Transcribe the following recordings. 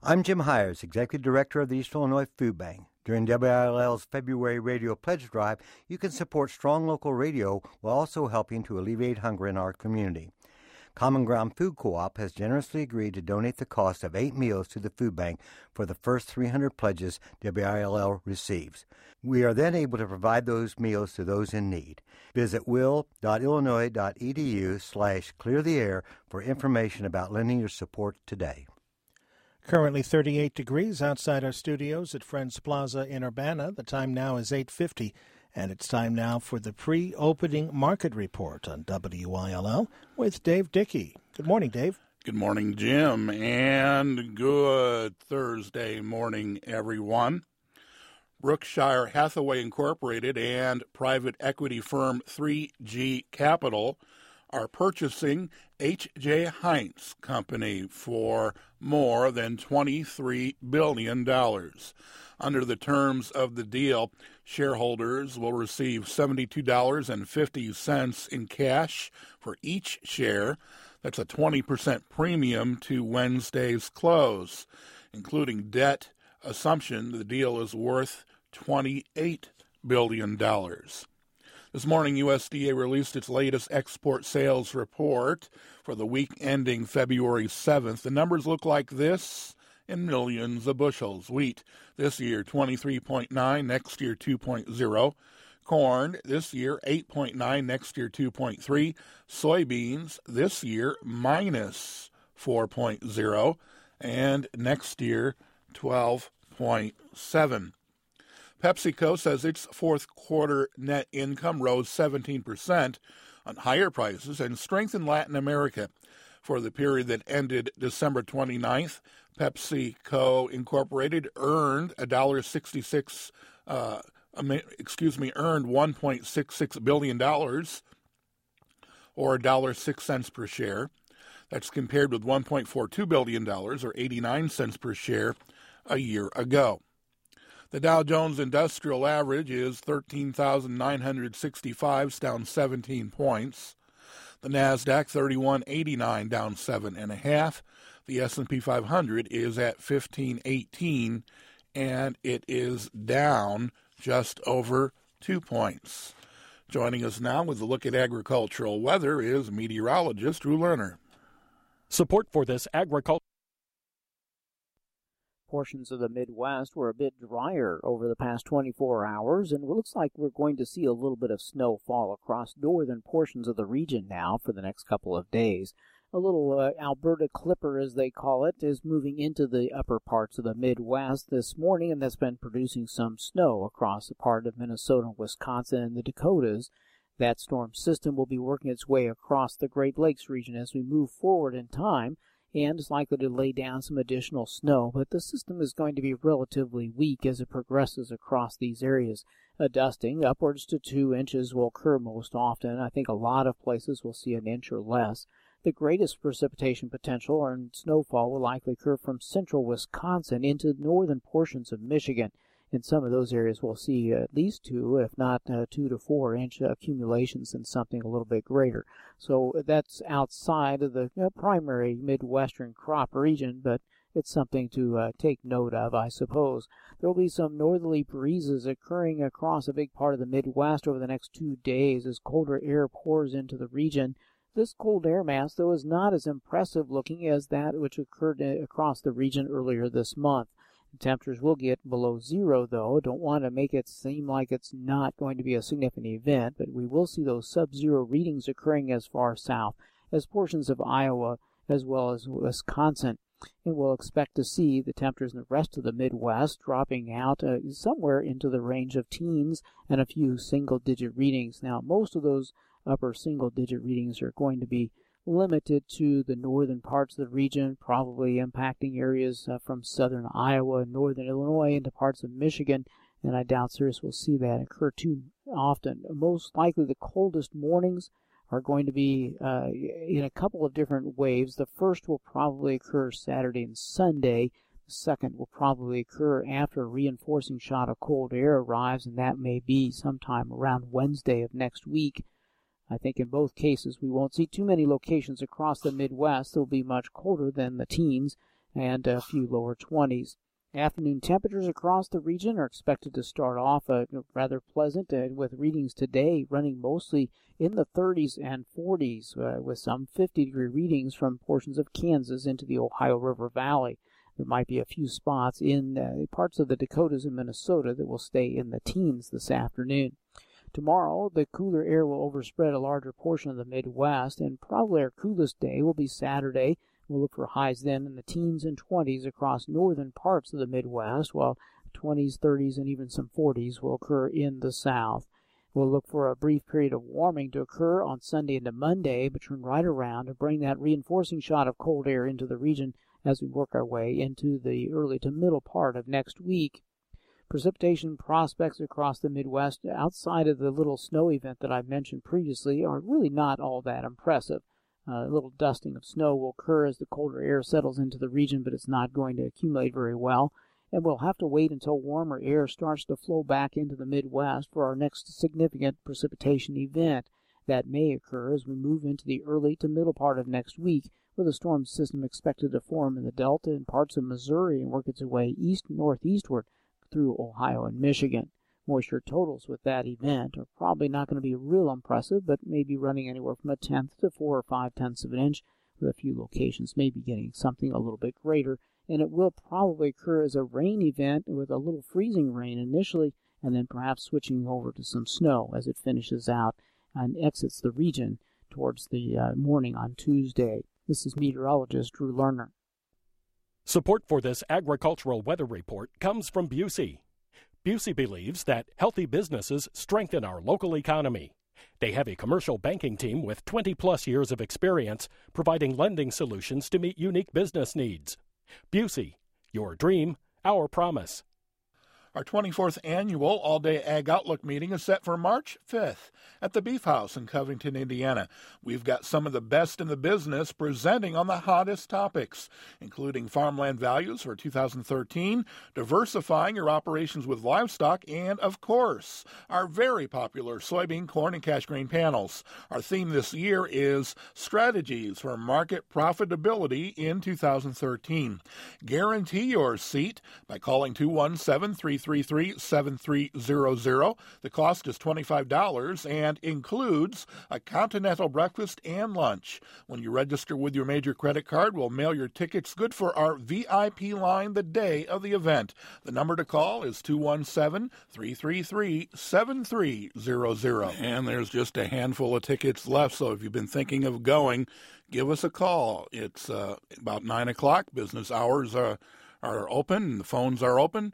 I'm Jim Hires, Executive Director of the East Illinois Food Bank. During WILL's February Radio Pledge Drive, you can support strong local radio while also helping to alleviate hunger in our community. Common Ground Food Co-op has generously agreed to donate the cost of 8 meals to the food bank for the first 300 pledges WILL receives. We are then able to provide those meals to those in need. Visit will.illinois.edu/cleartheair for information about lending your support today. Currently 38 degrees outside our studios at Friends Plaza in Urbana. The time now is 8:50, and it's time now for the pre-opening market report on WILL with Dave Dickey. Good morning, Dave. Good morning, Jim, and good Thursday morning, everyone. Brookshire Hathaway Incorporated and private equity firm 3G Capital are purchasing H.J. Heinz Company for more than $23 billion. Under the terms of the deal, shareholders will receive $72.50 in cash for each share. That's a 20% premium to Wednesday's close. Including debt assumption, the deal is worth $28 billion. This morning, USDA released its latest export sales report for the week ending February 7th. The numbers look like this in millions of bushels. Wheat this year 23.9, next year 2.0. Corn this year 8.9, next year 2.3. Soybeans this year minus 4.0, and next year 12.7. PepsiCo says its fourth quarter net income rose 17% on higher prices and strength in Latin America. For the period that ended December 29th, PepsiCo Incorporated earned $1.66, earned $1.66 billion, or $1.06 per share. That's compared with $1.42 billion, or 89 cents per share, a year ago. The Dow Jones Industrial Average is 13,965, down 17 points. The NASDAQ 3189, down 7.5. The S&P 500 is at 1518, and it is down just over 2 points. Joining us now with a look at agricultural weather is meteorologist Drew Lerner. Support for this agricultural portions of the Midwest were a bit drier over the past 24 hours, and it looks like we're going to see a little bit of snowfall across northern portions of the region now for the next couple of days. A little Alberta Clipper, as they call it, is moving into the upper parts of the Midwest this morning, and that's been producing some snow across a part of Minnesota, Wisconsin, and the Dakotas. That storm system will be working its way across the Great Lakes region as we move forward in time, and is likely to lay down some additional snow, but the system is going to be relatively weak as it progresses across these areas. A dusting upwards to 2 inches will occur most often. I think a lot of places will see an inch or less. The greatest precipitation potential and snowfall will likely occur from central Wisconsin into northern portions of Michigan. In some of those areas, we'll see at least 2, if not 2 to 4 inch accumulations and something a little bit greater. So that's outside of the primary Midwestern crop region, but it's something to take note of, I suppose. There will be some northerly breezes occurring across a big part of the Midwest over the next 2 days as colder air pours into the region. This cold air mass, though, is not as impressive looking as that which occurred across the region earlier this month. Temperatures will get below zero, though. Don't want to make it seem like it's not going to be a significant event, but we will see those sub-zero readings occurring as far south as portions of Iowa as well as Wisconsin. And we'll expect to see the temperatures in the rest of the Midwest dropping out somewhere into the range of teens and a few single-digit readings. Now, most of those upper single-digit readings are going to be limited to the northern parts of the region, probably impacting areas from southern Iowa and northern Illinois into parts of Michigan, and I doubt Cirrus will see that occur too often. Most likely the coldest mornings are going to be in a couple of different waves. The first will probably occur Saturday and Sunday. The second will probably occur after a reinforcing shot of cold air arrives, and that may be sometime around Wednesday of next week. I think in both cases we won't see too many locations across the Midwest that will be much colder than the teens, and a few lower 20s. Afternoon temperatures across the region are expected to start off rather pleasant, with readings today running mostly in the 30s and 40s, with some 50-degree readings from portions of Kansas into the Ohio River Valley. There might be a few spots in parts of the Dakotas and Minnesota that will stay in the teens this afternoon. Tomorrow, the cooler air will overspread a larger portion of the Midwest, and probably our coolest day will be Saturday. We'll look for highs then in the teens and 20s across northern parts of the Midwest, while 20s, 30s, and even some 40s will occur in the south. We'll look for a brief period of warming to occur on Sunday into Monday, but turn right around and bring that reinforcing shot of cold air into the region as we work our way into the early to middle part of next week. Precipitation prospects across the Midwest outside of the little snow event that I mentioned previously are really not all that impressive. A little dusting of snow will occur as the colder air settles into the region, but it's not going to accumulate very well, and we'll have to wait until warmer air starts to flow back into the Midwest for our next significant precipitation event. That may occur as we move into the early to middle part of next week, with a storm system expected to form in the Delta and parts of Missouri and work its way east-northeastward through Ohio and Michigan. Moisture totals with that event are probably not going to be real impressive, but may be running anywhere from 1/10 to 4 or 5/10 of an inch, with a few locations maybe getting something a little bit greater. And it will probably occur as a rain event with a little freezing rain initially, and then perhaps switching over to some snow as it finishes out and exits the region towards the morning on Tuesday. This is meteorologist Drew Lerner. Support for this agricultural weather report comes from Busey. Busey believes that healthy businesses strengthen our local economy. They have a commercial banking team with 20-plus years of experience providing lending solutions to meet unique business needs. Busey, your dream, our promise. Our 24th annual All-Day Ag Outlook meeting is set for March 5th at the Beef House in Covington, Indiana. We've got some of the best in the business presenting on the hottest topics, including farmland values for 2013, diversifying your operations with livestock, and, of course, our very popular soybean, corn, and cash grain panels. Our theme this year is Strategies for Market Profitability in 2013. Guarantee your seat by calling 217-333-7300. The cost is $25 and includes a continental breakfast and lunch. When you register with your major credit card, we'll mail your tickets good for our VIP line the day of the event. The number to call is 217-333-7300. And there's just a handful of tickets left, so if you've been thinking of going, give us a call. It's about 9 o'clock. Business hours are open. The phones are open,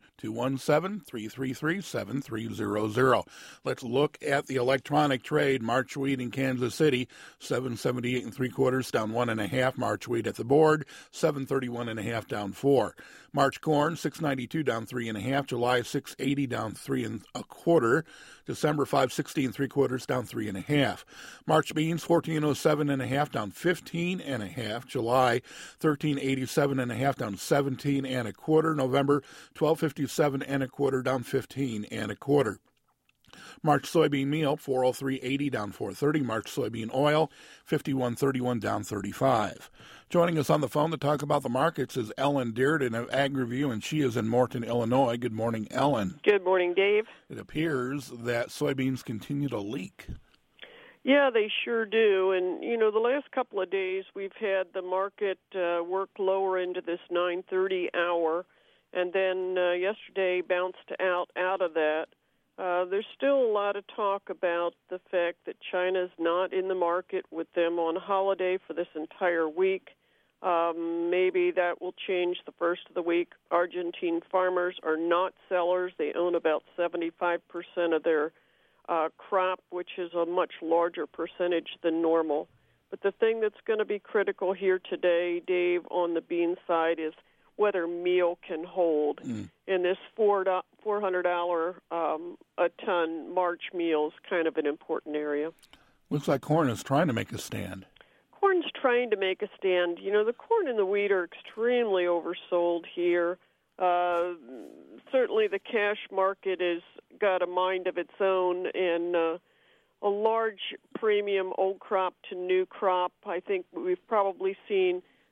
217-333-7300. Let's look at the electronic trade. March wheat in Kansas City, 778 3/4, down 1.5. March wheat at the board, 731 1/2, down 4. March corn, 692, down 3.5. July 680, down 3 1/4. December 560 3/4, down 3.5. March beans, 1407 1/2, down 15 1/2. July 1387 1/2, down 17 1/4. November 1257 1/4, down 15 1/4. March soybean meal, 403.80, down 4.30. March soybean oil, 51.31, down 35. Joining us on the phone to talk about the markets is Ellen Dearden of Ag Review, and she is in Morton, Illinois. Good morning, Ellen. Good morning, Dave. It appears that soybeans continue to leak. Yeah, they sure do. And, the last couple of days we've had the market work lower into this 9:30 hour, and then yesterday bounced out of that. There's still a lot of talk about the fact that China's not in the market with them on holiday for this entire week. Maybe that will change the first of the week. Argentine farmers are not sellers. They own about 75% of their crop, which is a much larger percentage than normal. But the thing that's going to be critical here today, Dave, on the bean side is whether meal can hold. And this $400 a ton March meal is kind of an important area. Looks like corn is trying to make a stand. Corn's trying to make a stand. The corn and the wheat are extremely oversold here. Certainly the cash market has got a mind of its own, and a large premium old crop to new crop. I think we've probably seen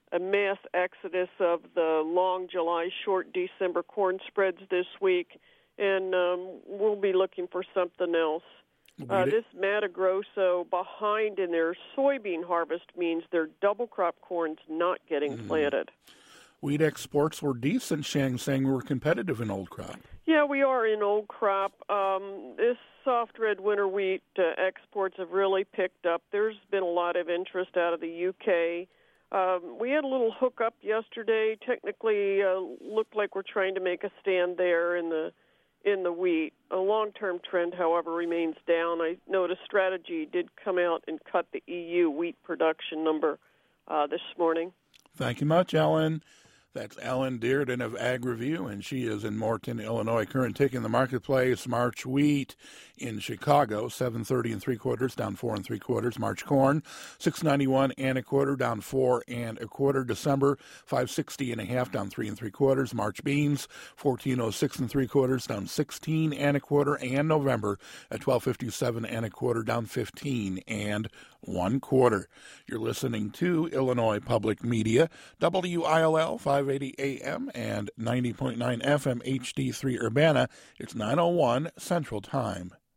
a mass exodus of the long July, short December corn spreads this week, and we'll be looking for something else. This Mato Grosso behind in their soybean harvest means their double crop corn's not getting planted. Wheat exports were decent, Shang, saying we were competitive in old crop. Yeah, we are in old crop. This soft red winter wheat exports have really picked up. There's been a lot of interest out of the UK. We had a little hookup yesterday. Technically, looked like we're trying to make a stand there in the wheat. A long-term trend, however, remains down. I noticed Strategy did come out and cut the EU wheat production number this morning. Thank you much, Ellen. That's Ellen Dearden of Ag Review, and she is in Morton, Illinois. Current tick in the marketplace: March wheat in Chicago, 7.30 3/4, down 4 3/4. March corn, 6.91 1/4, down 4 1/4. December, 5.60 1/2, down 3 3/4. March beans, 14.06 3/4, down 16 1/4. And November at 12.57 1/4, down 15 1/4. You're listening to Illinois Public Media, WILL 580 AM and 90.9 FM HD3 Urbana. It's 9:01 Central Time.